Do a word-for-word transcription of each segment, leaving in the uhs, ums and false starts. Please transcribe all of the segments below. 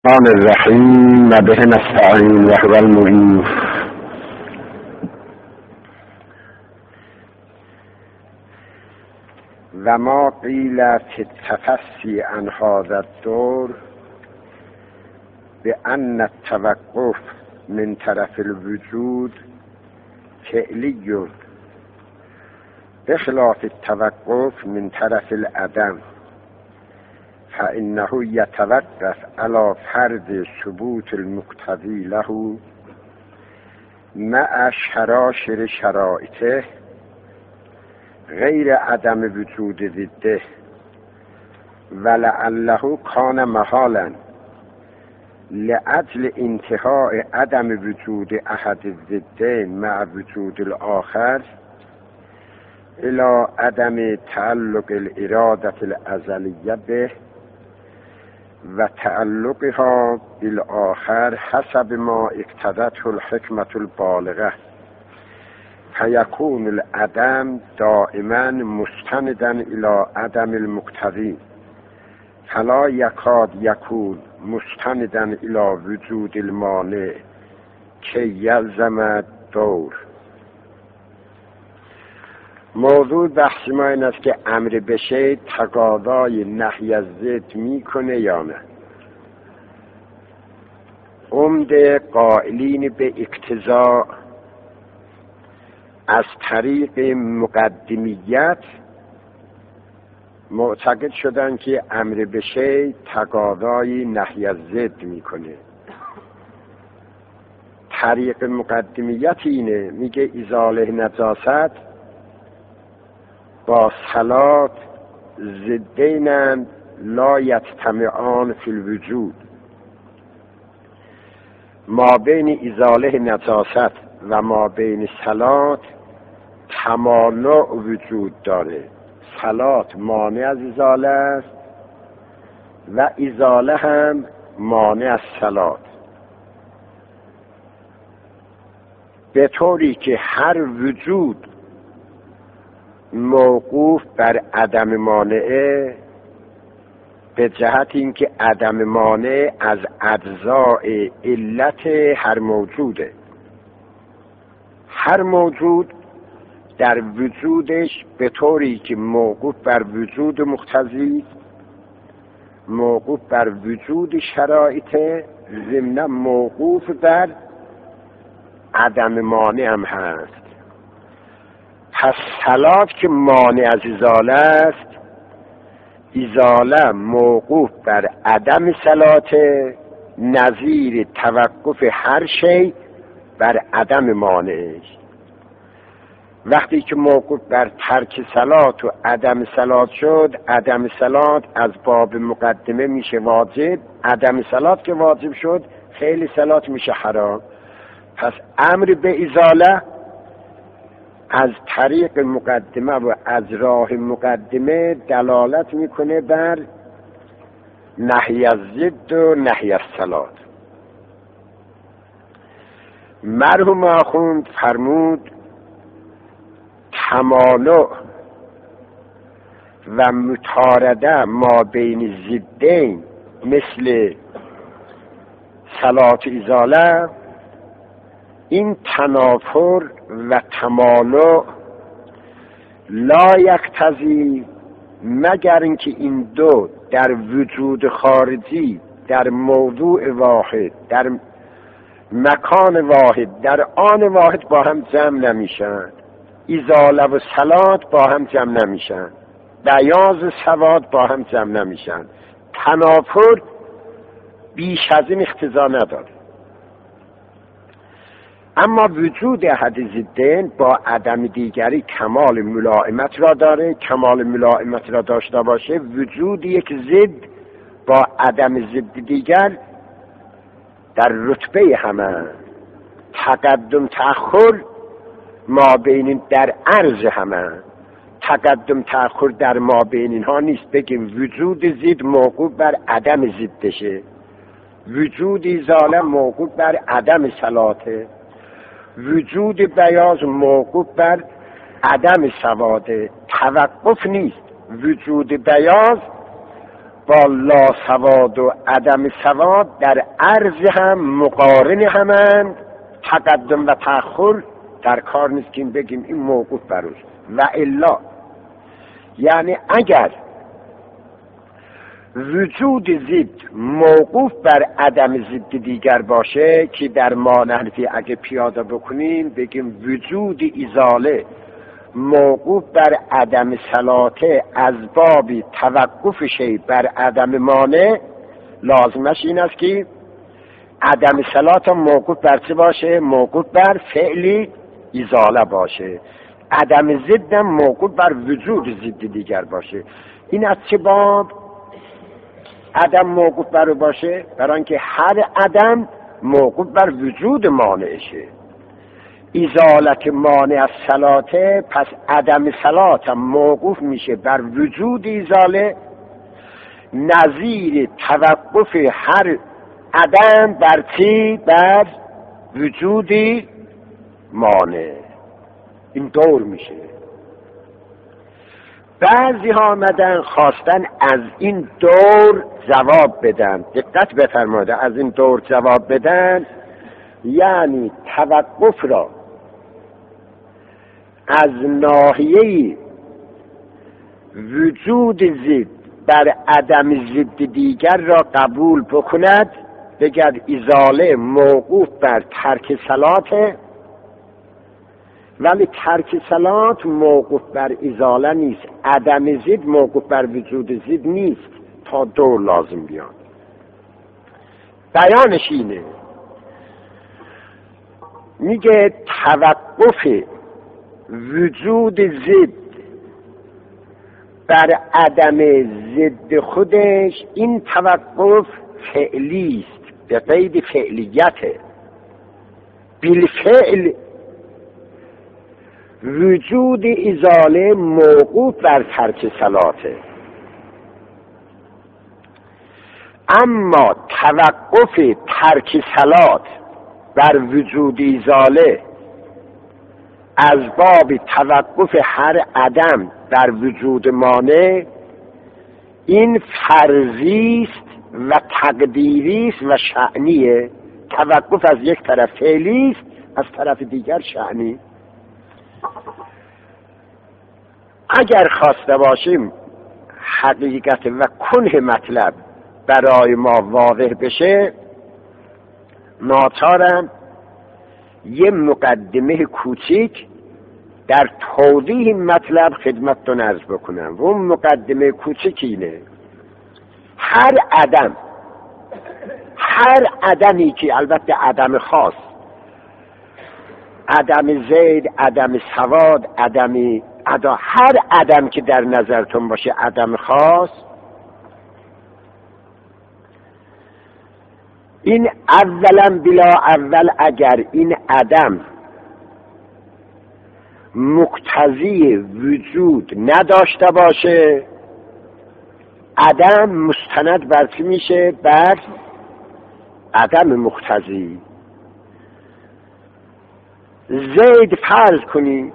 الرحمن الرحیم و به نستعین و هو المعین. و ما قیل فی التفصی عن هذا الدور بأن التوقف من طرف الوجود فعلی بخلاف التوقف من طرف العدم، فإنه يتوقف على فرض ثبوت المقتضی له مع شراشر شرائطه غیر عدم وجود ضده، ولعله کان محالا لأجل انتهاء عدم وجود احد الضدین مع وجود الآخر الى عدم تعلق الإرادة الازلیه به و تعلقها بالآخر حسب ما اقتضته الحکمة البالغه، فیکون العدم دائما مستندا الى عدم المقتضی فلا یکاد یکون مستندا الى وجود المانع که یلزم دور. موضوع بحث ما این است که امر بشه تقاضای نهی از ضد میکنه یا نه. عمده قائلین به اقتضا از طریق مقدمیت معتقد شدن که امر بشه تقاضای نهی از ضد میکنه. طریق مقدمیت اینه، میگه ازاله نجاست با صلات ضدینند لا یجتمعان فی الوجود. ما بین ازاله نجاست و ما بین صلات تمانع وجود داره. صلات مانع از ازاله است و ازاله هم مانع از صلات، به طوری که هر وجود موقوف بر عدم مانعه، به جهت اینکه عدم مانع از اجزاء علت هر موجوده. هر موجود در وجودش به طوری که موقوف بر وجود مقتضی، موقوف بر وجود شرایط، ضمن موقوف بر عدم مانع هم هست. پس صلات که مانع از ازاله است، ازاله موقوف بر عدم صلات، نظیر توقف هر شی بر عدم مانعش. وقتی که موقوف بر ترک صلات و عدم صلات شد، عدم صلات از باب مقدمه میشه واجب، عدم صلات که واجب شد خیلی صلات میشه حرام. پس امر به ازاله از طریق مقدمه و از راه مقدمه دلالت میکنه بر نهی از ضد و نهی از صلات. مرحوم آخوند فرمود تمانع و مطارده ما بین ضدین مثل صلات ازاله، این تنافر و تمانع لا یقتضی مگر اینکه این دو در وجود خارجی، در موضوع واحد، در مکان واحد، در آن واحد با هم جمع نمیشن. ازاله و صلات با هم جمع نمیشن، بیاض و سواد با هم جمع نمیشن. تنافر بیش از این اقتضا نداره. اما وجود احد ضدین با عدم دیگری کمال ملائمت را داره. کمال ملائمت را داشته باشه، وجود یک ضد با عدم ضد دیگر در رتبه همه، تقدم تأخر ما بین در عرض همه، تقدم تأخر در ما بین اینها نیست. بگیم وجود ضد موقوف بر عدم ضدشه، وجود ازاله موقوف بر عدم صلاته، وجود بیاض موقوف بر عدم سواده. توقف نیست. وجود بیاض با لاسواد و عدم سواد در عرض هم مقارن همند. تقدم و تأخر در کار نیست که بگیم این موقوف بر اوست و الا، یعنی اگر وجود ضد موقوف بر عدم ضد دیگر باشه که در مانحنفی اگه پیاده بکنیم بگیم وجود ازاله موقوف بر عدم صلاته از باب توقف شی بر عدم مانع، لازمش این است که عدم صلات موقوف بر چه باشه؟ موقوف بر فعلی ازاله باشه. عدم ضد موقوف بر وجود ضد دیگر باشه. این از چه باب عدم موقوف بر باشه؟ برای اینکه هر عدم موقوف بر وجود مانعشه. ازالت مانع از صلاته، پس عدم صلات هم موقوف میشه بر وجود ازاله، نظیر توقف هر عدم بر چی؟ بر وجودی مانع. این دور میشه. بعضی ها آمدن خواستن از این دور جواب بدن. دقت بفرمایید، از این دور جواب بدن یعنی توقف را از ناحیه وجود ضد بر عدم ضد دیگر را قبول بکند، بگرد ازاله موقوف بر ترک صلاته، ولی ترک صلات موقوف بر ازاله نیست، عدم ضد موقوف بر وجود ضد نیست تا دور لازم بیاد. بیانش اینه، میگه توقف وجود ضد بر عدم ضد خودش، این توقف فعلی است، به قید فعلیته. بالفعل وجود ازاله موقوف بر ترک صلاته، اما توقف ترک صلات بر وجود ازاله از باب توقف هر عدم بر وجود مانع، این فرضی است و تقدیری است و شأنیه. توقف از یک طرف فعلی است، از طرف دیگر شأنی. اگر خواسته باشیم حقیقت و کنه مطلب برای ما واضح بشه، ناچارم یه مقدمه کوچیک در توضیح مطلب خدمتتون عرض بکنم. و اون مقدمه کوچیک اینه، هر عدم هر عدمی که البته عدم خاص، عدم زید، عدم سواد، عدم عدا، هر عدم که در نظرتون باشه عدم خاص، این اولا بلا اول اگر این عدم مقتضی وجود نداشته باشه، عدم مستند بر چی میشه؟ بر عدم مقتضی. زید فرض کنید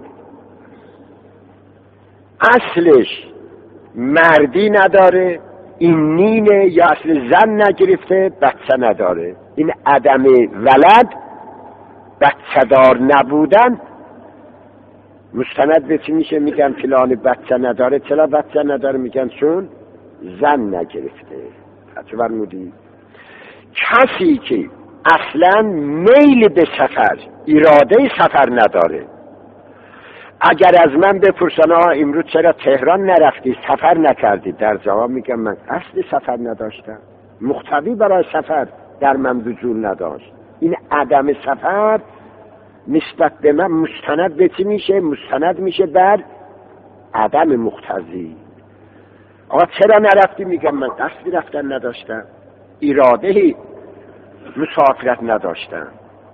اصلش مردی نداره، این نینه یا اصل زن نگرفته، بچه نداره، این عدم ولد، بچه دار نبودن مستند به چی میشه؟ میگن فلان بچه نداره. چرا بچه نداره؟ میگن چون زن نگرفته. بچه برمودی کسی که اصلا میل به سفر، اراده سفر نداره، اگر از من بپرسن آه امروز چرا تهران نرفتی، سفر نکردی، در جواب میگم من اصل سفر نداشتم، مقتضی برای سفر در من وجود نداشت. این عدم سفر نسبت به من مستند به چی میشه؟ مستند میشه بر عدم مقتضی. آقا چرا نرفتی؟ میگم من قصدی رفتن نداشتم، اراده مسافرت نداشتم.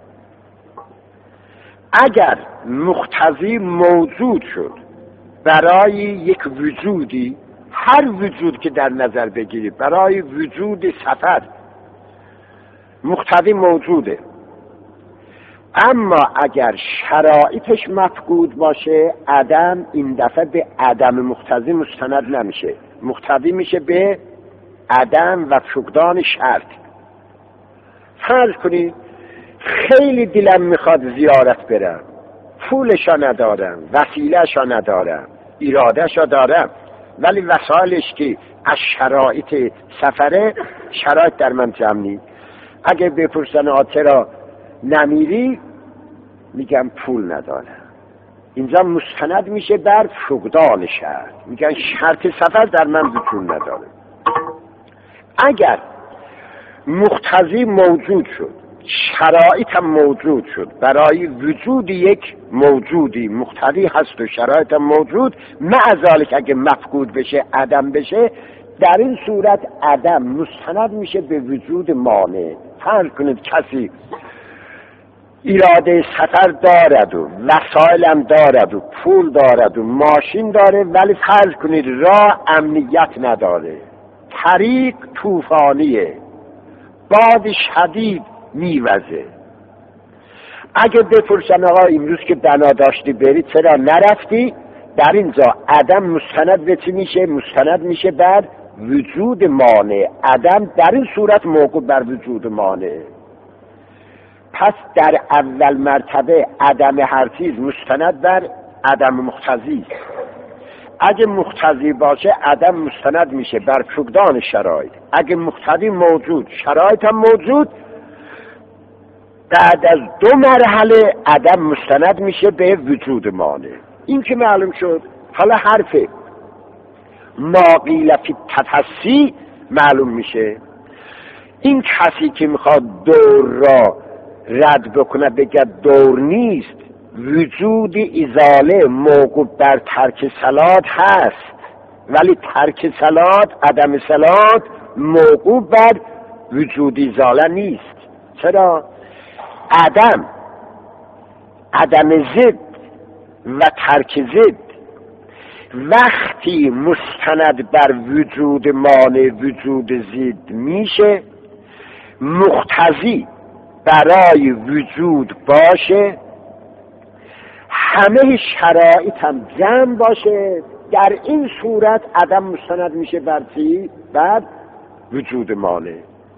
اگر مقتضی موجود شد برای یک وجودی، هر وجود که در نظر بگیری برای وجود سفر مقتضی موجوده، اما اگر شرایطش مفقود باشه، عدم این دفعه به عدم مقتضی مستند نمیشه، مقتضی میشه به عدم و فقدان شرط. فرض کنید خیلی دلم میخواد زیارت برم، پولشا ندارم، وسیلهشا ندارم، ایرادهشا دارم، ولی وسایلش که از شرایط سفره شرایط در من جمع نیست. اگه بپرسن آترا نمیری، میگم پول ندارم. اینجا مستند میشه بر فقدان شرط، میگن شرط سفر در من وجود نداره. اگر مقتضی موجود شد، شرایط هم موجود شد، برای وجود یک موجودی مقتضی هست و شرایط هم موجود، معذالک اگه مفقود بشه، عدم بشه، در این صورت عدم مستند میشه به وجود مانع. فرض کنید کسی اراده سفر دارد و وسایلم دارد و پول دارد و ماشین داره، ولی فرض کنید راه امنیت نداره، طریق طوفانیه، باد شدید میوزه. اگه بپرسن آقا امروز که بنا داشتی بری چرا نرفتی، در اینجا عدم مستند به چی میشه؟ مستند میشه بر وجود مانع. عدم در این صورت موقوف بر وجود مانع. پس در اول مرتبه عدم هر چیز مستند بر عدم مقتضی. اگه مقتضی باشه عدم مستند میشه بر فقدان شرایط. اگه مقتضی موجود، شرایط هم موجود، بعد از دو مرحله عدم مستند میشه به وجود مانع. این که معلوم شد. حالا حرف ما قیل فی التفصیل معلوم میشه. این کسی که میخواد دور را رد بکنه بگه دور نیست، وجود ازاله موقوف بر ترک صلات هست، ولی ترک صلات، عدم صلات موقوف بر وجود ازاله نیست. چرا؟ عدم عدم ضد و ترک ضد وقتی مستند بر وجود مانع وجود ضد میشه، مقتضی برای وجود باشه، همه شرایط هم جمع باشه، در این صورت عدم مستند میشه بر چی؟ بر وجود مانع.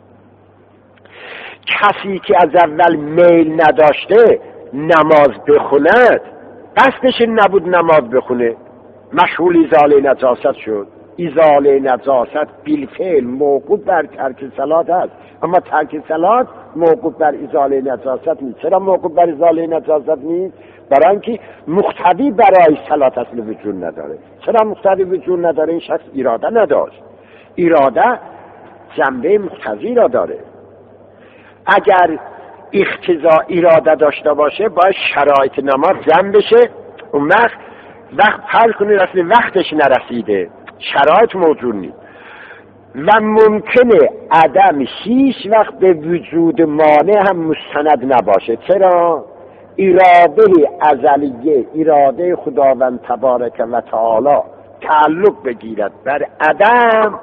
کسی که از اول میل نداشته نماز بخوند، قصدش نبود نماز بخونه، مشغول ازاله نجاست شد. ازاله نجاست بالفعل موقوف بر ترک صلات است، اما ترک صلات موقوف بر ازاله نجاست نیست. چرا موقوف بر ازاله نجاست نیست؟ برای اینکه مقتضی برای صلات اصل وجود نداره. چرا مقتضی وجود نداره؟ این شخص اراده نداشت. اراده جنبه مقتضی را داره. اگر اقتضا اراده داشته باشه باید شرایط نماز جمع بشه. اون وقت وقت فرض کنید اصلا وقتش نرسیده، شرایط موجود نیست و ممکنه عدم هیچ وقت به وجود مانع هم مستند نباشه. چرا؟ اراده ازلیه، اراده خداوند تبارک و تعالی تعلق بگیرد بر عدم،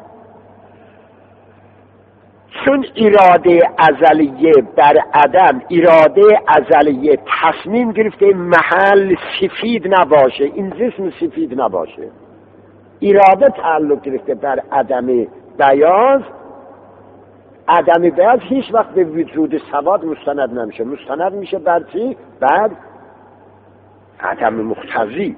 چون اراده ازلیه بر عدم، اراده ازلیه تصمیم گرفته محل سفید نباشه، این جسم سفید نباشه، اراده تعلق گرفته بر عدم بیاض. عدم بیاض هیچ وقت به وجود سواد مستند نمیشه. مستند میشه بر چی؟ بر عدم مقتضی.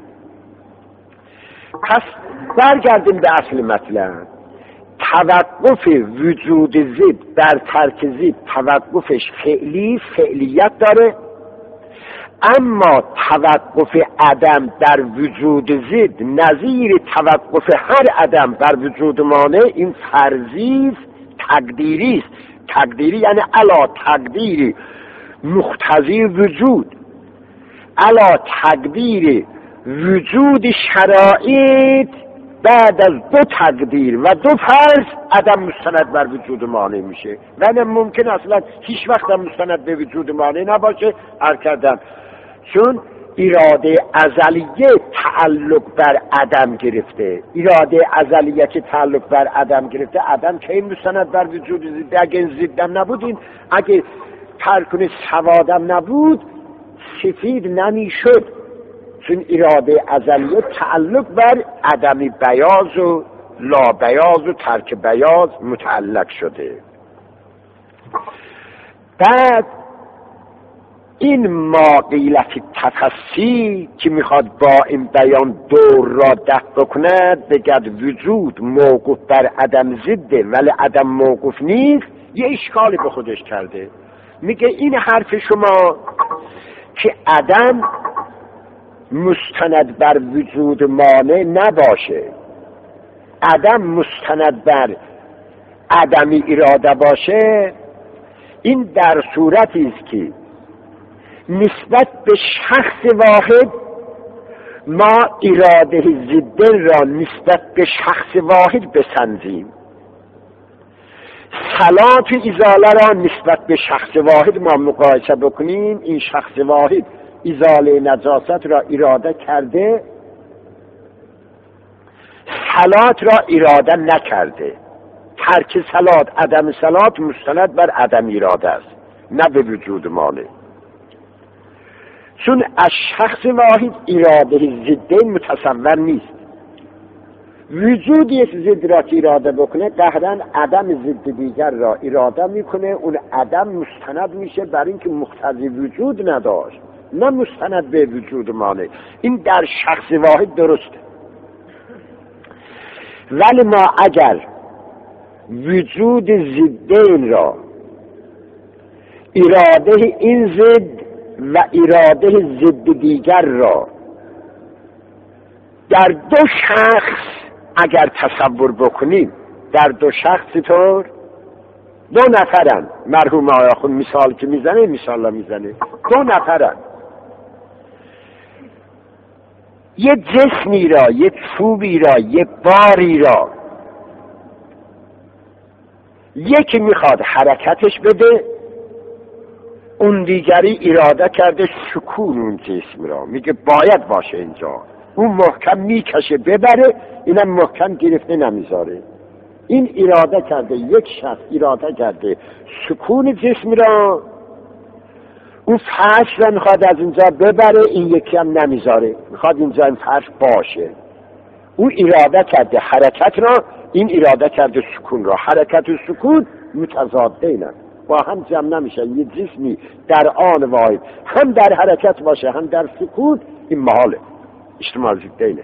پس برگردیم به اصل مطلب. توقف وجود ضد بر ترک ضد توقفش فعلی، فعلیت داره، اما توقف عدم در وجود ضد نظیر توقف هر عدم بر وجود مانع، این فرضی تقدیری است. تقدیری یعنی علا تقدیری مقتضی وجود، علا تقدیر وجود شرایط بعد از دو تقدیر و دو فرض عدم مستند بر وجود مانع میشه و این ممکن اصلا هیچ وقت هم مستند به وجود مانع نباشه. هر کردن چون اراده ازلیه تعلق بر عدم گرفته. اراده ازلیه که تعلق بر عدم گرفته، عدم که این مستند بر وجود زده. اگه این زدم نبودین، اگه ترکن سوادم نبود، سفید نمیشد، چون اراده ازلیه تعلق بر عدم بیاض و لا بیاض و ترک بیاض متعلق شده. بعد این ما قیلت تفصیل که میخواد با این بیان دور را دفع بکند، بگد وجود موقوف بر عدم ضده ولی عدم موقوف نیست، یه اشکالی به خودش کرده. میگه این حرف شما که عدم مستند بر وجود مانع نباشه، عدم مستند بر عدمی اراده باشه، این در صورتی است که نسبت به شخص واحد ما اراده ضد را نسبت به شخص واحد بسنجیم، صلات و ازاله را نسبت به شخص واحد ما مقایسه بکنیم، این شخص واحد ازاله نجاست را اراده کرده، صلات را اراده نکرده. ترک صلات، عدم صلات مستند بر عدم اراده است، نه به وجود مانع. چون از شخص واحد اراده ضد متصور نیست. وجود یک ضد را که اراده بکنه قهرن عدم ضد دیگر را اراده میکنه، اون عدم مستند میشه بر اینکه مقتضی وجود نداشت، نه مستند به وجود مانع. این در شخص واحد درسته. ولی ما اگر وجود ضدین را اراده این ضد و اراده ضد دیگر را در دو شخص اگر تصور بکنیم، در دو شخص طور دو نفرن، مرحوم آقا خود مثال که میزنه مثال میزنه دو نفرن، یه جسمی را، یه چوبی را، یه باری را یکی میخواد حرکتش بده، اون دیگری اراده کرده سکون اون جسم را، میگه باید باشه اینجا، اون محکم میکشه ببره، اینم محکم گرفته نمیذاره. این اراده کرده، یک شخص اراده کرده سکون جسم را، اون فرش را میخواد از اینجا ببره، این یکی هم نمیذاره، میخواد اینجا این فرش باشه. اون اراده کرده حرکت را، این اراده کرده سکون را. حرکت و سکون متضاده اینن، با هم جمع نمیشن. یه جسمی در آن واحد هم در حرکت باشه هم در سکون، این محاله، اجتماع ضدینه.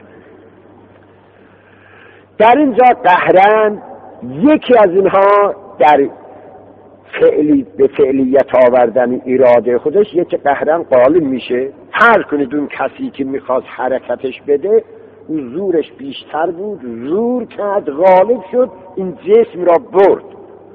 در اینجا قهرن یکی از اینها در فعلی به فعلیت آوردن اراده خودش یکی قهرن غالب میشه. هر کنید اون کسی که میخواست حرکتش بده او زورش بیشتر بود، زور کرد، غالب شد، این جسم را برد.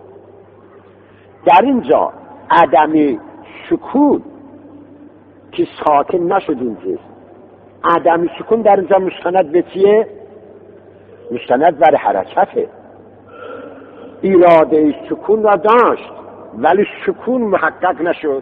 در اینجا عدم سکون که ساکن نشد این جسم، عدم سکون در اینجا مستند به چیه؟ مستند بر حرکته. اراده سکون را داشت ولی سکون محقق نشد،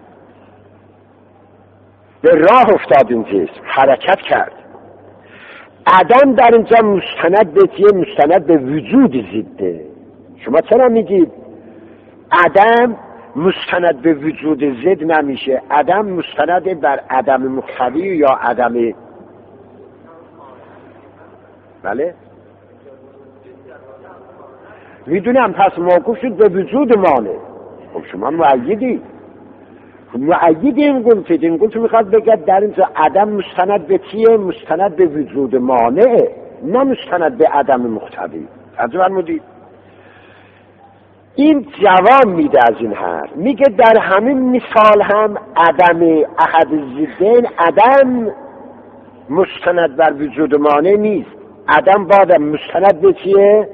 به راه افتاد این جسم، حرکت کرد. عدم در اینجا مستند به چیه؟ مستند به وجود ضده. شما چرا میگید عدم مستند به وجود ضد نمیشه؟ عدم مستند بر عدم مقتضی یا عدم، بله میدونم، پس موقوف شد به وجود مانع. خب شما مؤیدی، خب مؤیدی این گلتید. این گلت میخواد بگد در اینجا عدم مستند به چیه؟ مستند به وجود مانع، نه مستند به عدم مقتضی. توجه فرمودید؟ این جواب میده از این حرف، میگه در همین مثال هم عدم احد ضدین، عدم مستند بر وجود مانع نیست. عدم باید مستند به چیه؟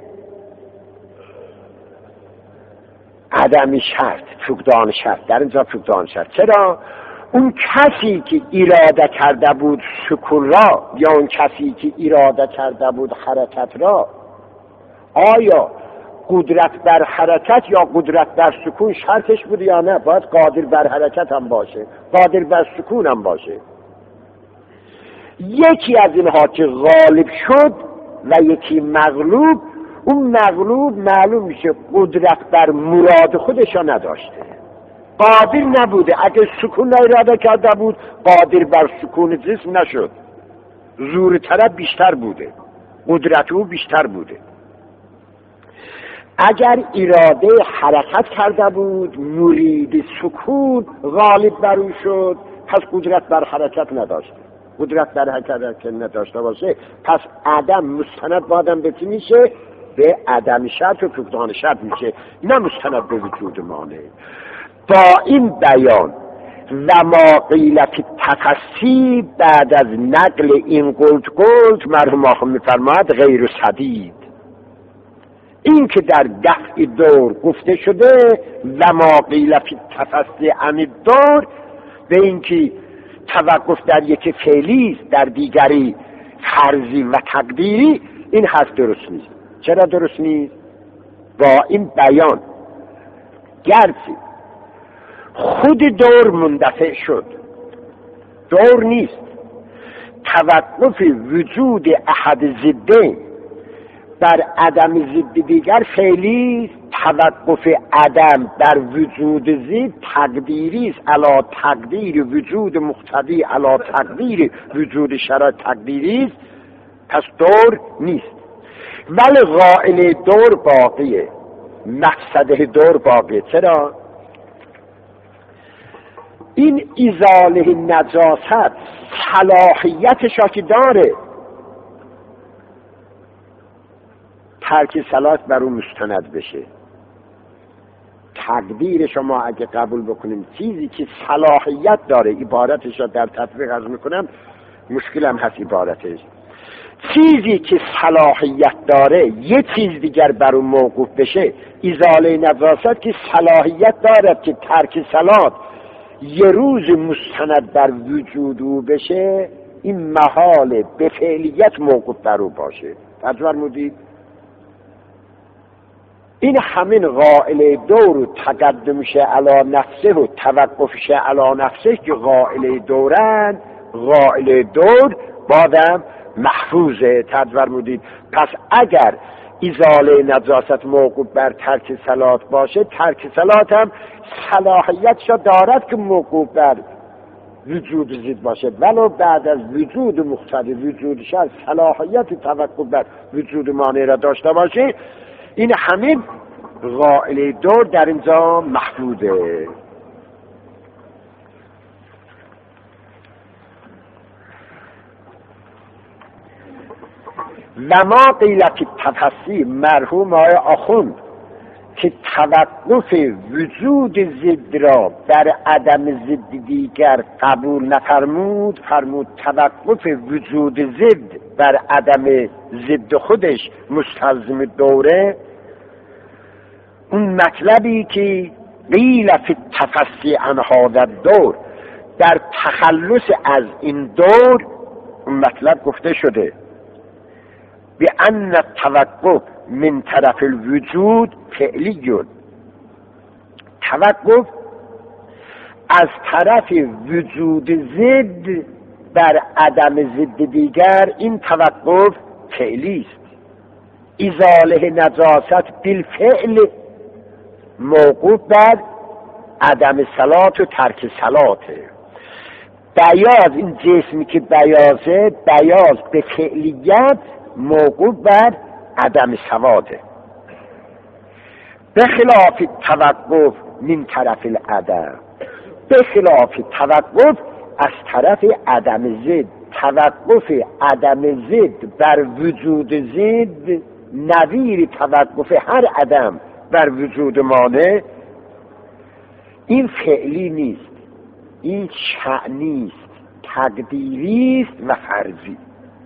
عدم شرط، فقدان شرط. در اینجا فقدان شرط. چرا؟ اون کسی که اراده کرده بود سکون را یا اون کسی که اراده کرده بود حرکت را، آیا قدرت بر حرکت یا قدرت بر سکون شرطش بود یا نه؟ باید قادر بر حرکت هم باشه، قادر بر سکون هم باشه. یکی از اینها که غالب شد و یکی مغلوب، اون مغلوب معلوم میشه قدرت بر مراد خودش نداشته، قادر نبوده. اگه سکون را اراده کرده بود قادر بر سکون جسم نشد، زور طلب بیشتر بوده. قدرت او بیشتر بوده. اگر اراده حرکت کرده بود، مرید سکون غالب بر او شد، پس قدرت بر حرکت نداشت. قدرت بر حرکت نداشته باشه، پس عدم مستند با آدم به چی میشه؟ به عدم شرط و فقدان شرط میشه، نه مستند به وجود مانع. با این بیان و ما قیل فی التفصیل، بعد از نقل این قلت قلت مرحوم آخوند میفرماید غیر سدید، این که در دفع دور گفته شده و ما قیل فی التفصیل عن الدور، به این که توقف در یک فعلی در دیگری فرضی و تقدیری، این هست درست نیست. چرا درست نیست؟ با این بیان گرچه خود دور مندفع شد، دور نیست، توقف وجود احد ضدین بر عدم ضد دیگر فعلی، توقف عدم بر وجود ضد تقدیری است، علا تقدیر وجود مقتضی علا تقدیر وجود شرایط تقدیری است، پس دور نیست. ولی قائل دور باقیه، مقصده دور باقیه. چرا؟ این ازاله نجاست صلاحیتش که داره، ترک صلات بر اون مستند بشه. تقدیر شما اگه قبول بکنیم چیزی که صلاحیت داره، عبارتش را در تطبیق عرض میکنم، مشکلم هست عبارتش، چیزی که صلاحیت داره یه چیز دیگر بر اون موقوف بشه، ازاله نجاست که صلاحیت داره که ترک صلات یه روز مستند بر وجود او بشه، این محال به فعلیت موقوف بر او باشه. تجربه مودید؟ این همین قائل دور و تقدمش علا نفسه و توقفش علا نفسه که قائل دورن، قائل دور بادم محفوظه. تدور مودید؟ پس اگر ازاله نجاست موقوف بر ترک صلات باشه، ترک صلات هم صلاحیتش دارد که موقوف بر وجود زید باشه، ولو بعد از وجود مقتضی وجود شرط صلاحیت توقف بر وجود مانع را داشته باشه. این همین قائل دور در اینجا محفوظه. و ما قیلت تفصیل مرحوم آقای آخوند که توقف وجود ضد را بر عدم ضد دیگر قبول نفرمود، فرمود توقف وجود ضد بر عدم ضد خودش مستلزم دوره. اون مطلبی که قیل فی التفصیل عن هذا الدور، در تخلص از این دور اون مطلب گفته شده به ان التوقف من طرف الوجود فعلیون، توقف از طرف وجود ضد بر عدم ضد دیگر، این توقف فعلی است. ازاله نجاست بالفعل موقوف بر عدم صلات و ترک صلاته. بیاض، این جسمی که بیازه، بیاض به فعلیت موقوف بر عدم سواده، به خلاف توقف من طرف العدم، به خلاف توقف از طرف عدم ضد. توقف عدم ضد بر وجود ضد نظیر توقف هر عدم بر وجود مانع، این فعلی نیست، این شأنی است، تقدیری است و فرضی.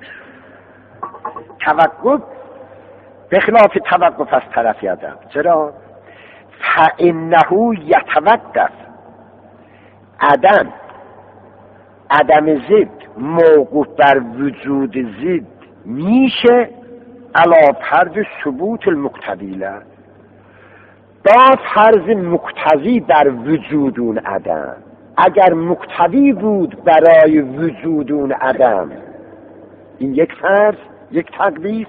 توقف به خلاف توقف از طرف عدم. چرا؟ فانه یتوقف، عدم عدم ضد موقوف بر وجود ضد میشه علی فرض ثبوت المقتضی له، با فرض مقتضی بر وجود اون عدم. اگر مقتضی بود برای وجود اون عدم، این یک فرض، یک تقدیر،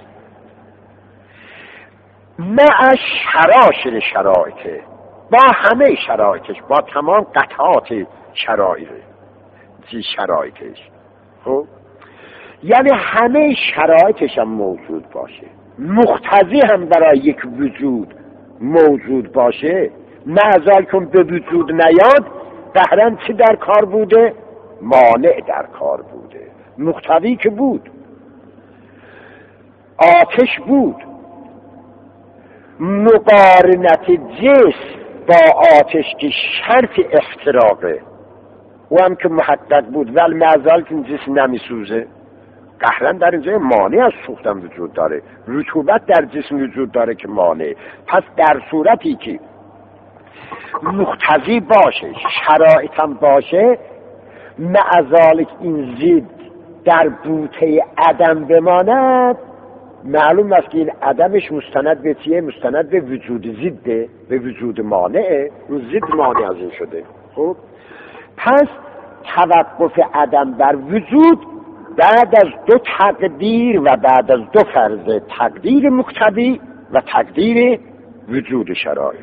مع شراشر شرایطه، با همه شرایطش، با تمام قطعات شرایط شرایطش. خب یعنی همه شرایطش هم موجود باشه، مقتضی هم برای یک وجود موجود باشه، معزال کن به وجود نیاد، قهرن چی در کار بوده؟ مانع در کار بوده. مقتضی که بود، آتش بود، مقارنت جسم با آتش که شرط احتراقه او هم که محقق بود، ولی معزال که جسم نمیسوزه، قهرن در اینجا مانع از سوختن وجود داره، رطوبت در جسم وجود داره که مانع. پس در صورتی که مقتضی باشه، شرایط هم باشه، معزال این زید در بوته عدم بماند، معلوم است که این عدمش مستند به چیه؟ مستند به وجود ضده، به وجود مانعه، اون ضد مانع از این شده. خب پس توقف عدم بر وجود بعد از دو تقدیر و بعد از دو فرض، تقدیر مقتضی و تقدیر وجود شرایط.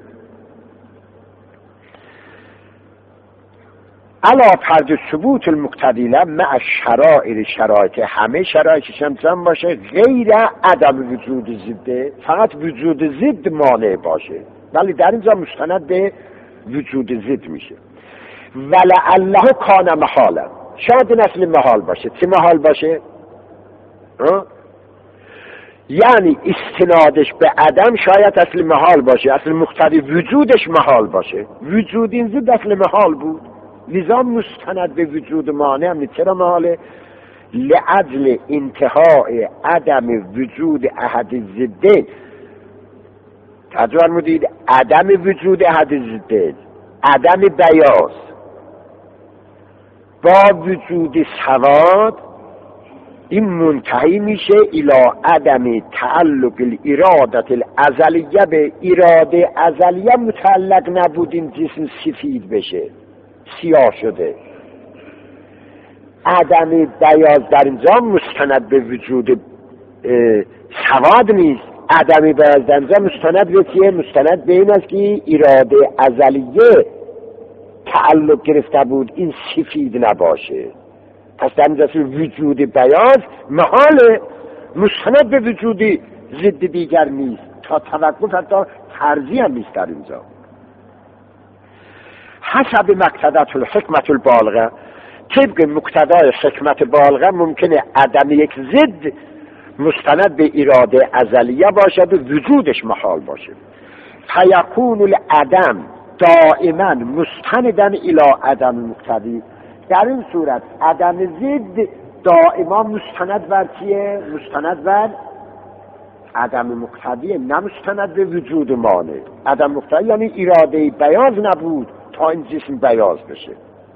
علا فرض ثبوت المقتضی مع شرائط، شرایط همه شرایطش هم باشه، غیر عدم وجود ضده، فقط وجود ضد مانع باشه، ولی در اینجا مستند به وجود ضد میشه. ولعله کان محالا، شاید این اصل محال باشه. چه محال باشه؟ یعنی استنادش به عدم شاید اصل محال باشه، اصل مقتضی وجودش محال باشه، وجود این ضد اصل محال بود، لذا مستند به وجود مانع هم چرا محاله؟ لعجل انتهاء عدم وجود احد ضدین. تجربه مدید عدم وجود احد ضدین، عدم بیاض با وجود سواد، این منتهی میشه الی عدم تعلق الارادت الازلیه، به اراده ازلیه متعلق نبود این جسم سفید بشه، سیاه شده. عدم بیاض در اینجا مستند به وجود سواد نیست، عدم بیاض در اینجا مستند به چیه؟ مستند به این است که اراده ازلیه تعلق گرفته بود این سفید نباشه. پس در اینجا وجود بیاض محال، مستند به وجودی ضد دیگر نیست، تا توقف حتی فرضی هم نیست در اینجا. حسب مقتضات الحکمت البالغه، طبق مقتضای حکمت بالغه ممکنه عدم یک ضد مستند به اراده ازلیه باشد و وجودش محال باشه. فیکون العدم دائما مستندن الی عدم مقتضی، در این صورت عدم ضد دائما مستند بر چیه؟ مستند بر عدم مقتضی، نه مستند به وجود مانع. عدم مقتضی یعنی اراده بیاض نبود تا این جسم بیاض بشه.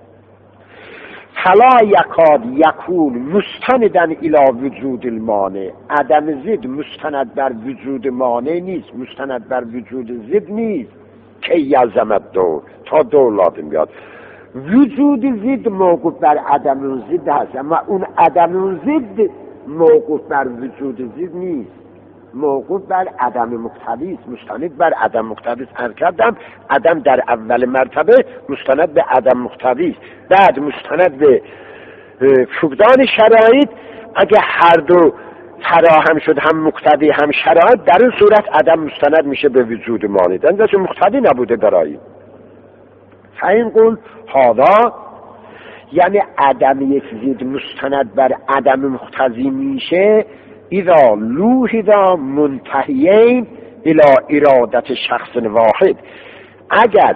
فلا یکاد یکون مستندن الی وجود المانع، عدم ضد مستند بر وجود مانع نیست، مستند بر وجود ضد نیست که یلزمت دور، تا دور لازم بیاد. وجود ضد موقوف بر عدم اون ضد هست، اما اون عدم اون ضد موقوف بر وجود ضد نیست، موقوف بر عدم مقتضی است، مستند بر عدم مقتضی است. عرض کردم عدم در اول مرتبه مستند به عدم مقتضی است، بعد مستند به فقدان شرایط. اگه هر دو فراهم شد، هم مقتضی هم شرایط، در این صورت عدم مستند میشه به وجود مانع، در مقتضی نبوده برای. فاین قول هذا یعنی عدم یک ضد مستند بر عدم مقتضی میشه اذا لوحظا منتهیین الی ارادت شخص واحد، اگر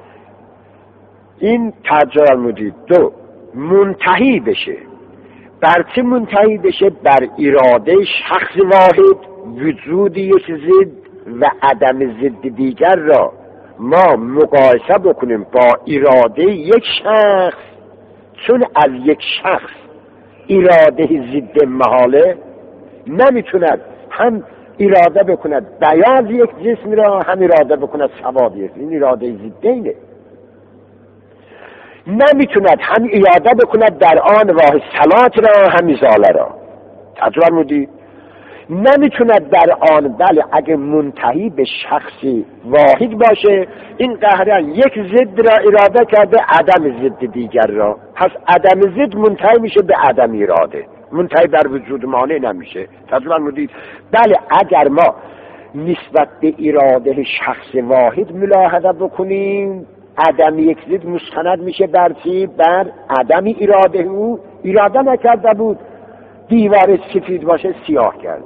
این ترجمه مدید دو منتهی بشه. بر چه منتهی بشه؟ بر اراده شخص واحد، وجود یک ضد و عدم ضد دیگر را ما مقایسه بکنیم با اراده یک شخص، چون از یک شخص اراده ضد محاله، نمیتوند هم اراده بکند بیاض یک جسم را، هم اراده بکند سواد یک، این اراده ضدینه. نمیتوند هم اراده بکند در آن واحد صلات را هم ازاله را. تجربه مودی نمیتوند در آن، بله اگه منتهی به شخصی واحد باشه، این قهرن یک ضد را اراده کرده عدم ضد دیگر را، پس عدم ضد منتهی میشه به عدم اراده. منتهی بر وجود مانع نمیشه. تجربه مدید بله اگر ما نسبت به اراده شخص واحد ملاحظه بکنیم، عدم یک ضد مستند میشه بر چی؟ بر عدم اراده. او اراده نکرده بود دیوار سفید باشه، سیاه کرده.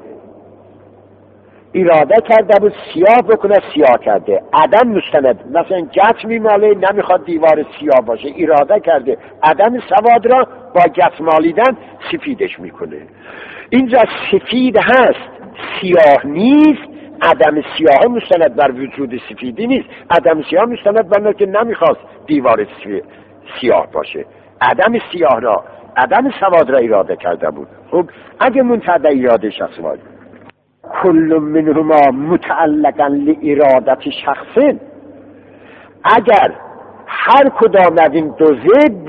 اراده کرده بود سیاه بکنه، سیاه کرده. عدم مستند، مثلا گچ میماله نمیخواد دیوار سیاه باشه، اراده کرده عدم سواد را با گچ مالیدن سفیدش میکنه. اینجا سفید هست سیاه نیست، عدم سیاه مستند بر وجود سفیدی نیست، عدم سیاه مستند بر که نمیخواست دیوار سیاه باشه. عدم سیاه را، عدم سواد را اراده کرده بود. خب اگه منتهی اراده شخص واحد، کل منهما متعلقا لارادت شخص، اگر هر کدام از این دو ضد،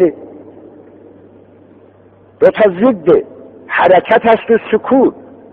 دو تا ضد حرکت است و سکون،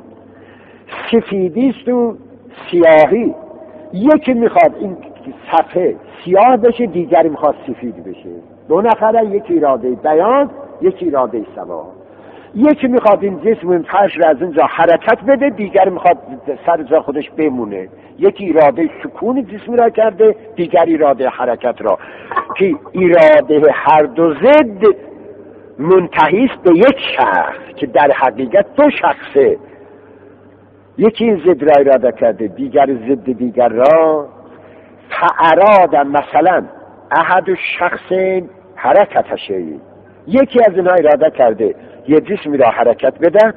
سفیدی است و سیاهی، یکی میخواد این صفحه سیاه بشه، دیگری میخواد سفید بشه. دو نفره، یک اراده بیان، یک اراده سواد. یکی میخواد این جسم این فرش را از اینجا حرکت بده، دیگر میخواد سر جا خودش بمونه. یکی اراده سکون جسم را کرده، دیگر اراده حرکت را، که اراده هر دو ضد منتهی است به یک شخص که در حقیقت دو شخصه. یکی این ضد را اراده کرده، دیگر ضد دیگر را. فاراد مثلا احد الشخصین حرکت شیء، یکی از اینها اراده کرده یه جسمی را حرکت بده،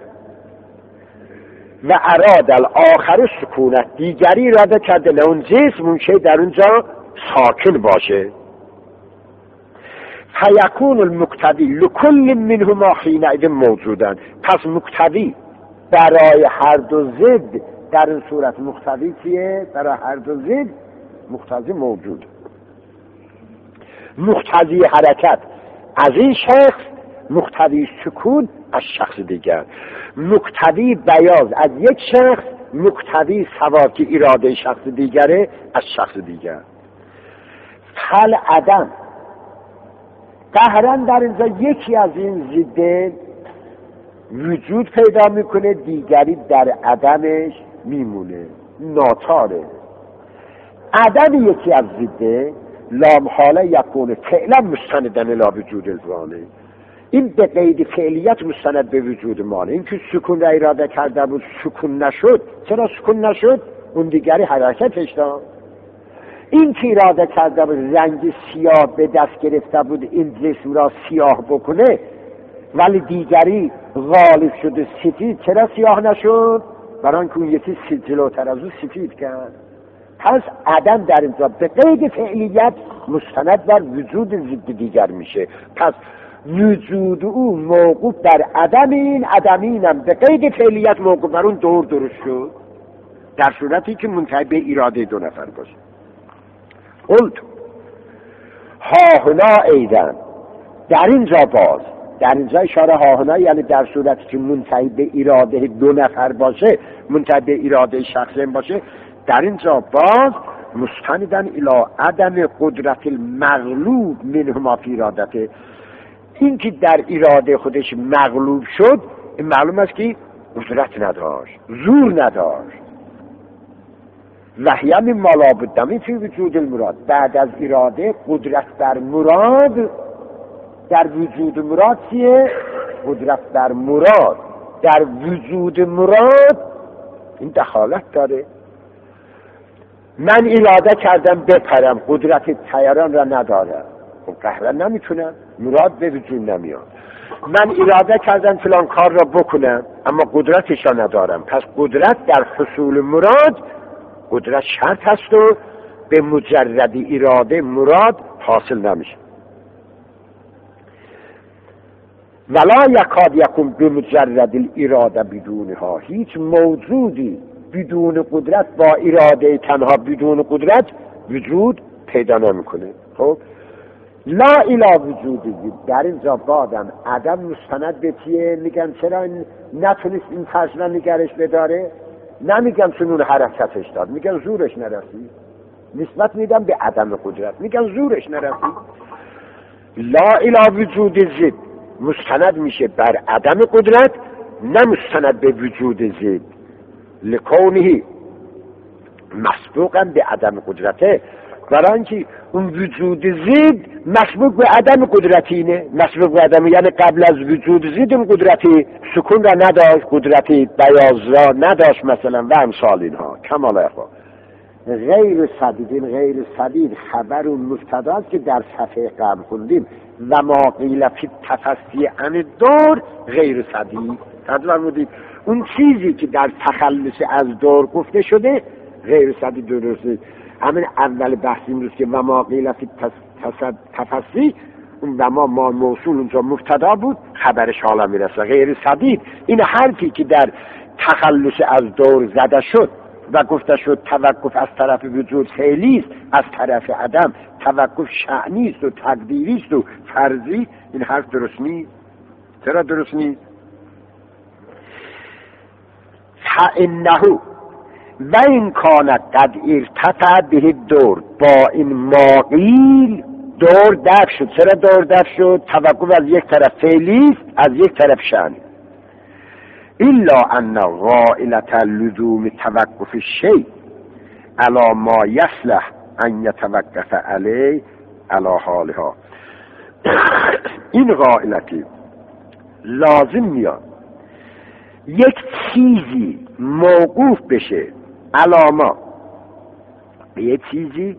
و اراد الاخر سکونت، دیگری اراده کرده نه اون جسم اون شی در اونجا ساکن باشه. فیکون المقتضی لکل منهما حینئذ موجودن، پس مقتضی برای هر دو ضد در این صورت مقتضی چیه؟ برای هر دو ضد مقتضی موجود. مقتضی حرکت از این شخص، مقتضی سکون از شخص دیگر. مقتضی بیاض از یک شخص، مقتضی سواد که اراده شخص دیگره از شخص دیگر. حل عدم قهرن در اینجا یکی از این ضد وجود پیدا میکنه، دیگری در عدمش میمونه، ناچاره. عدم یکی از ضد لام حاله یکونه فعلا مستندن الی وجود الوانه، این به قید فعلیت مستند به وجود مانه. این که سکون را اراده کرده بود سکون نشد، چرا سکون نشد؟ اون دیگری حرکتش داد. این که اراده کرده بود رنگ سیاه به دست گرفته بود این جسم را سیاه بکنه، ولی دیگری غالب شده سفید، چرا سیاه نشد؟ برای اینکه اون یکی جلوتر از اون سفید کرد. پس عدم در اینجا به قید فعلیت مستند بر وجود ضد دیگر میشه. پس وجود او موقوف بر عدم این، عدم اینم به قید فعلیت موقوف بر اون دور درست شد، در صورتی که منتهی به اراده دو نفر باشه. قلت ها هنا ایدن، در اینجا باز، در اینجا اشاره ها هنا یعنی در صورتی که منتهی به اراده دو نفر باشه، منتهی به اراده شخصی باشه، در اینجا باز مستندن الی عدم قدرت المغلوب منهما فی ارادته، این که در اراده خودش مغلوب شد، این معلوم است که قدرت نداشت، زور نداشت. وحیم مالا بودمی فی وجود المراد، بعد از اراده قدرت بر مراد، در وجود مراد چیه؟ قدرت بر مراد در وجود مراد این دخالت داره. من اراده کردم بپرم، قدرت طیران را ندارم، خب قهرا نمیتونم، مراد به وجود نمیاد. من اراده کردم فلان کار را بکنم اما قدرتش را ندارم، پس قدرت در حصول مراد، قدرت شرط هست و به مجرد اراده مراد حاصل نمیشه. ولا یکاد یکون به مجرد الاراده بدونها، هیچ موجودی بدون قدرت با اراده تنها بدون قدرت وجود پیدا نمیکنه. خب لا اله وجودی، در اینجا بادم عدم مستند به چیه؟ میگن چرا نتونست این فضل نگرش بداره؟ نمیگن چنون حرکتش داد، میگن زورش نرسید. نسبت میدم به عدم قدرت، میگن زورش نرسید. لا اله وجود زد مستند میشه بر عدم قدرت، نه مستند به وجود زد، لکونه مسبوقا به عدم قدرته، برای اینکه اون وجود زد مسبوق به عدم قدرتینه. مسبوق به عدم یعنی قبل از وجود زد اون قدرتی سکون را نداشت، قدرتی بیاز را نداشت مثلا و امثال اینها. کمال اخوان غیر صدیدین، غیر صدید خبر اون مبتدا است که در صفحه قبل خوندیم و ما قیل فی التفصی عن دور غیر صدید. تدبیر بودید اون چیزی که در تخلص از دور گفته شده غیر صدید درسته. همین اول بحثیم روز که و ما قیل فی التفصی، اون و ما ما موصول اونجا مبتدا بود، خبرش حالا میرسه غیر صدید. این حرفی که در تخلص از دور زده شد و گفته شد توقف از طرف وجود فعلی است، از طرف عدم توقف شأنی است و تقدیری است و فرضی، این حرف درست نیست. چرا درست نیست؟ فانه و این کان قد ارتفع به دور، با این ماقیل دور دفع شد. چرا دور دفع شد؟ توقف از یک طرف فعلی است، از یک طرف شأنی. الا ان غائلة لزوم توقف الشيء على ما يصلح ان يتوقف عليه على حالها. این غائلتی لازم میاد یک چیزی موقوف بشه علامه، یک چیزی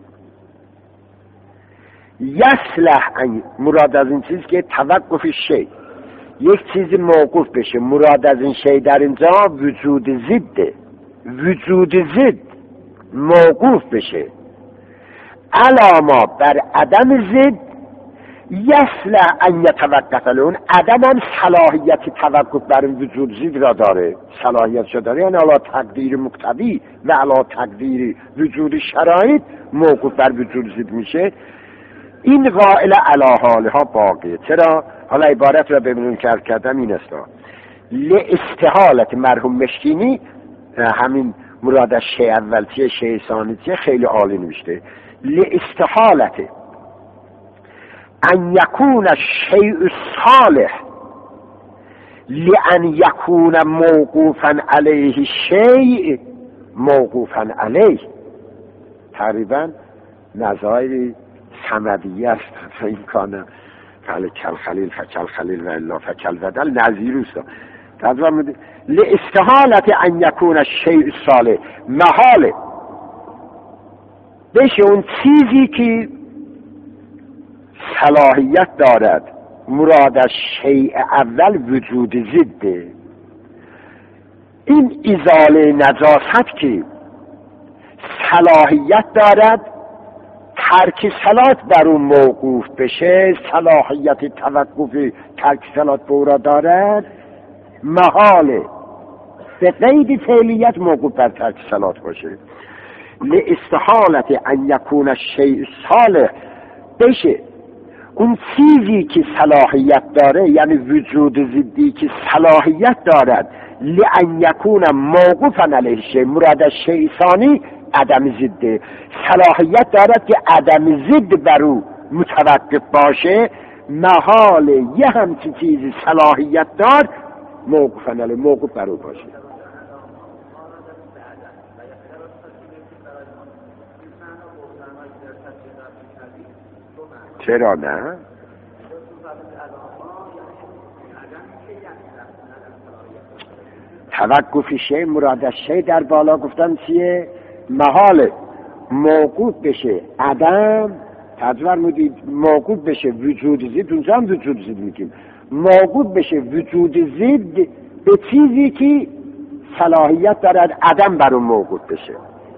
یصلح، مراد از این چیز که توقف شی، یک چیزی موقوف بشه. مراد از این شی در اینجا وجود ضده، وجود ضد موقوف بشه علامه بر عدم ضد یصلح ان یتوقف له. اون عدم هم صلاحیت توقف بر وجود ضد را داره، صلاحیت را داره، یعنی علا تقدیر مقتضی و علا تقدیر وجود شرایط موقوف بر وجود ضد میشه. این قائل علی حالها باقیه. چرا؟ حالا عبارت را ببینون که کردم این است: لاستحالت مرحوم مشکینی، همین مراد از شی اولتیه شی ثانیتیه خیلی عالی نوشته، لاستحالت ان یکون الشیء صالح لان یکون موقوفا علیه شیء موقوفا علیه. تقریبا نظایر سمدیه است. این کانه فلکل خلیل فکل خلیل و الا فکل بدل نظیر است. تدوار میده لاستحالت ان یکون الشیء صالح، محاله بشه اون چیزی که صلاحیت دارد، مراد از شیء اول وجود ضده. این ازاله نجاست که صلاحیت دارد، ترک صلات بر اون موقوف بشه، صلاحیت توقف ترک صلات به او را دارد، محاله به قید فعلیت موقوف بر ترک صلات باشه. لاستحالت ان یکون الشیء صالح بشه اون چیزی که صلاحیت داره، یعنی وجود ضدی که صلاحیت دارد، لان یکون موقوفا علیه شیء، مراد از شیء ثانی عدم ضده، صلاحیت دارد که عدم ضد بر او متوقف باشه، محال یه همچی چیزی صلاحیت دار موقوفا علیه، موقوف بر او باشه. چرا نه؟ توقف شی، مراد از شی در بالا گفتن چیه؟ محال موقوف بشه عدم، تدور مدید موقوف بشه وجود زید، اونجا هم وجود زید میگیم، موقوف بشه وجود زید به چیزی که صلاحیت دارد عدم بر اون موقوف بشه.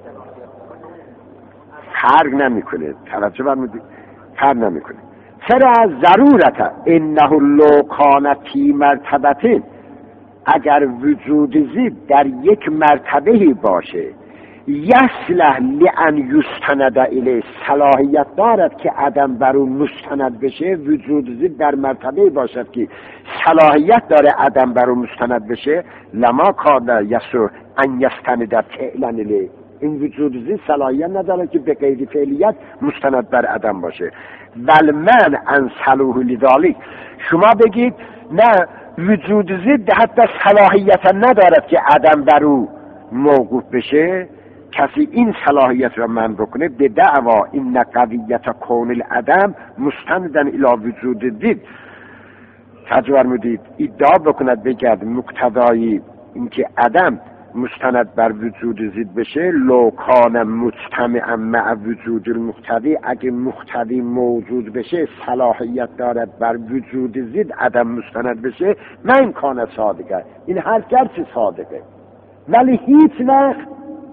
فرق نمیکنه، توجه فرمودید، فرق نمیکنه. چرا؟ ضرورت انه لو کان فی مرتبه، اگر وجود زید در یک مرتبه باشه، یصلح لان یستند الیه، صلاحیت دارد که عدم بر اون مستند بشه، وجود زید در مرتبه باشد که صلاحیت داره عدم بر اون مستند بشه، لما کان یسر ان یستند فعلا الیه، این وجود زید صلاحیت نداره که به قید فعلیت مستند بر عدم باشه. ول من ان صلوح لذالک، شما بگید نه وجود ضد حتی صلاحیت ندارد که عدم بر او موقوف بشه، کسی این صلاحیت را من بکنه به دعوا این قویت کون العدم مستندن الی وجود ضد، تجربه فرمودید ادعا بکند بگرد مقتضای اینکه عدم مستند بر وجود ضد بشه، لو کان مجتمعا مع وجود المقتضی، اگه مقتضی موجود بشه صلاحیت دارد بر وجود ضد عدم مستند بشه، نه امکان صادقه. این هر گرچه صادقه ولی هیچ وقت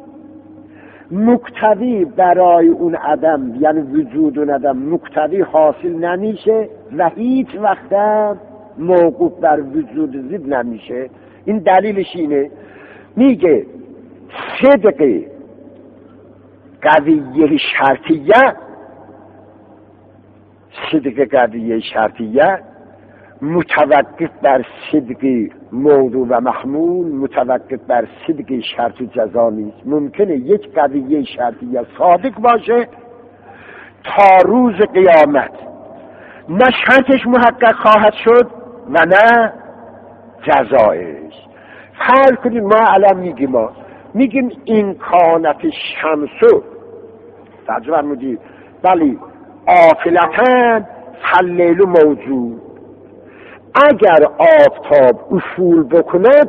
مقتضی برای اون عدم یعنی وجود اون عدم مقتضی حاصل نمیشه و هیچ وقت هم موقوف بر وجود ضد نمیشه. این دلیلش اینه، میگه صدق قضیه شرطیه، صدق قضیه شرطیه متوقف بر صدق موضوع و محمول، متوقف بر صدق شرط و جزا نیست. ممکنه یک قضیه شرطیه صادق باشه تا روز قیامت، نه شرطش محقق خواهد شد و نه جزایش. حال کنید ما الان میگیم ما میگیم این کانت شمسو تجربه فرمودید بلی آفلتن فاللیل موجود، اگر آفتاب افول بکند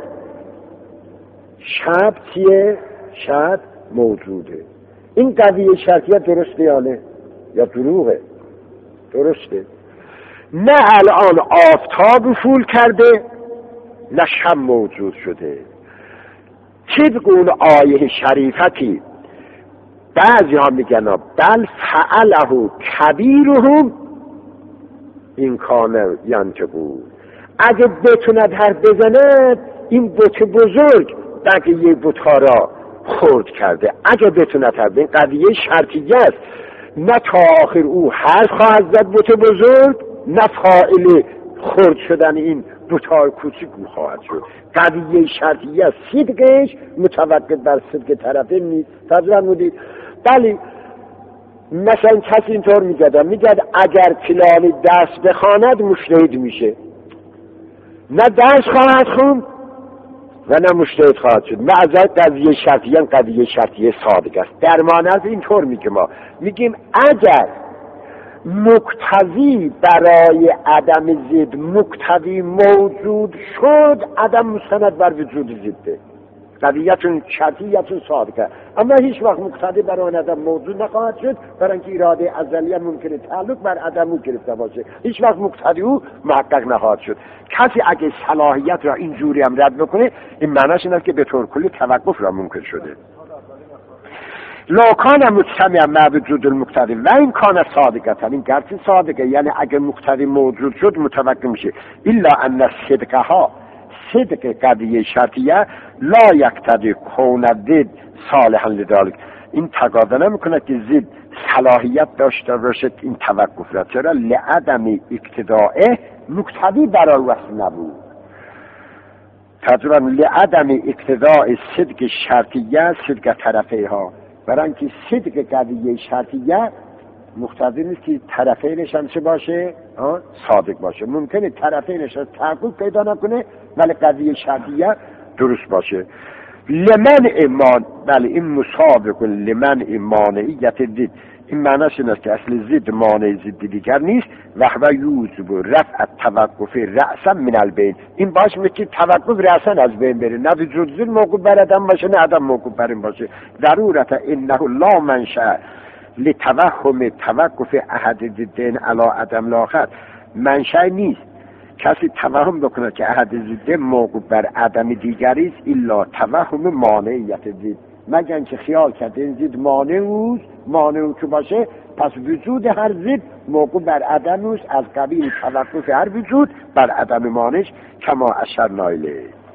شب چیه؟ شب موجوده. این قضیه شرطیه درسته یا نه؟ یا دروغه؟ درسته. نه الان آفتاب افول کرده نه شب موجود شده. طبق اون آیه شریفتی بعضی ها میگن بل فعله کبیرهم این کانه ینطقون، اگه بتوند حرف بزند این بت بزرگ بقیه بت‌ها را خرد کرده. اگه بتوند حرف، این قضیه شرطیه است، نه تا آخر او حرف خواهد زد بت بزرگ، نه فاعل خرد شدن این بت‌های کوچک خواهد شد. قضیه شرطیه است، صدقش متوقف بر صدق طرفین نیست. تجربه مودید بلی مثلا کسی اینطور میگه میگه اگر فلانی درس بخواند مجتهد میشه، نه درس خواهد خوند و نه مجتهد خواهد شد. معذرت قضیه شرطیه قضیه شرطیه صادق است. در معنی اینطور میگه ما میگیم اگر مقتضی برای عدم ضد مقتضی موجود شد عدم مستند بر وجود ضده، قضیه‌تون شرطیه‌تون صادقه. اما هیچ وقت مقتضی برای عدم موجود نخواهد شد، برای اینکه اراده ازلیه ممکنه تعلق بر عدم او گرفته باشه، هیچ وقت مقتضی او محقق نخواهد شد. کسی اگه صلاحیت را اینجوری هم رد بکنه این معناش اینه که به طور کلی توقف را ممکن شده. لوکان مجتمع مع وجود المقتضی و این کان صادقه، این گرچه صادقه یعنی اگر مقتضی موجود شد متوقف میشه. الا ان صدقها صدق قضیه شرطیه لا یقتضی کون ضد صالحا لذلک، این تقاضا نمیکنه که ضد صلاحیت داشته باشد این توقف را، چرا؟ لعدم اقتضاء مقتضی برای وصل نبود. تجربه لعدم اقتضاء صدق شرطیه صدق طرفه ها، برای اینکه صدق قضیه شرطیه مقتضی نیست که طرفینش هم چه باشه؟ صادق باشه. ممکنه طرفینش تحقق پیدا نکنه ولی قضیه شرطیه درست باشه. لمن ایمان، بله این مسابق لمن ایمانیت ضد، این معناش این است که اصل ضد مانع ضد دیگر نیست. و هو یوجب رفع توقف رأسا من البین، این باش میگه توقف رأسا از بین بره، نه وجود ضد موقوف بر عدم باشه نه عدم موقوف بر این باشه. ضرورت انه لا منشأ لتوهم توقف احد ضدین علی عدم الاخر، منشأ نیست کسی توهم بکنه که احد ضد موقوف بر عدم دیگری است الا توهم مانعیت ضد، مگر اینکه خیال کرده این ضد مانع اوست، مانع او که باشه پس وجود هر ضد موقوف بر عدم اوست، از قبیل توقف هر وجود بر عدم مانعش کما اشرنا الیه.